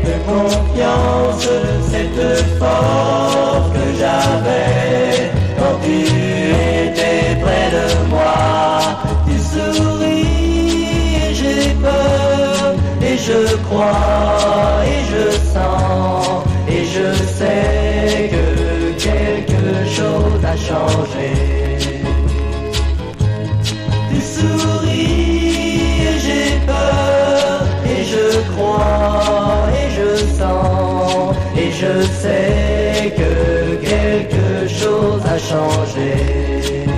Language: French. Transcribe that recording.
confiance, cette force que j'avais quand tu étais près de moi. Tu souris et j'ai peur, et je crois et je sens, et je sais que quelque chose a changé. Tu souris et j'ai peur, et je crois et je sens, et je sais que quelque chose a changé.